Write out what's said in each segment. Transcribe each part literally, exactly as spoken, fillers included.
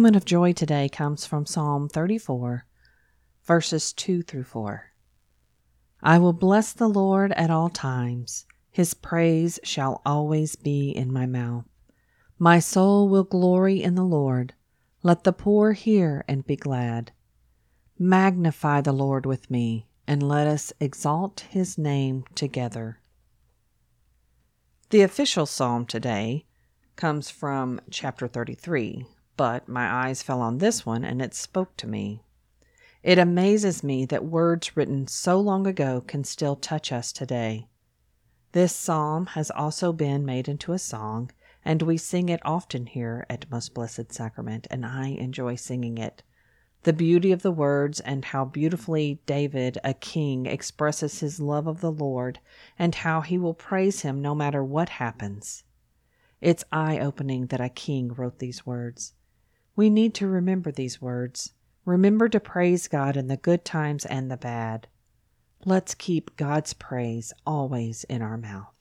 moment of joy today comes from Psalm thirty-four, verses two through four. I will bless the Lord at all times. His praise shall always be in my mouth. My soul will glory in the Lord. Let the poor hear and be glad. Magnify the Lord with me, and let us exalt his name together. The official psalm today comes from chapter thirty-three, but my eyes fell on this one and it spoke to me. It amazes me that words written so long ago can still touch us today. This psalm has also been made into a song, and we sing it often here at Most Blessed Sacrament, and I enjoy singing it. The beauty of the words and how beautifully David, a king, expresses his love of the Lord and how he will praise him no matter what happens. It's eye-opening that a king wrote these words. We need to remember these words. Remember to praise God in the good times and the bad. Let's keep God's praise always in our mouth.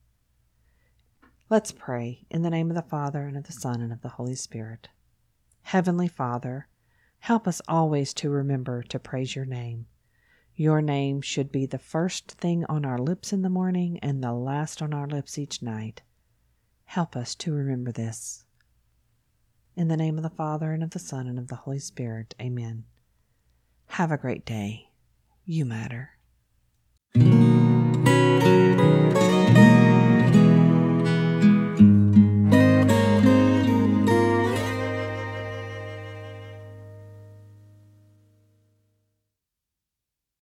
Let's pray in the name of the Father, and of the Son, and of the Holy Spirit. Heavenly Father, help us always to remember to praise your name. Your name should be the first thing on our lips in the morning and the last on our lips each night. Help us to remember this. In the name of the Father, and of the Son, and of the Holy Spirit. Amen. Have a great day. You matter.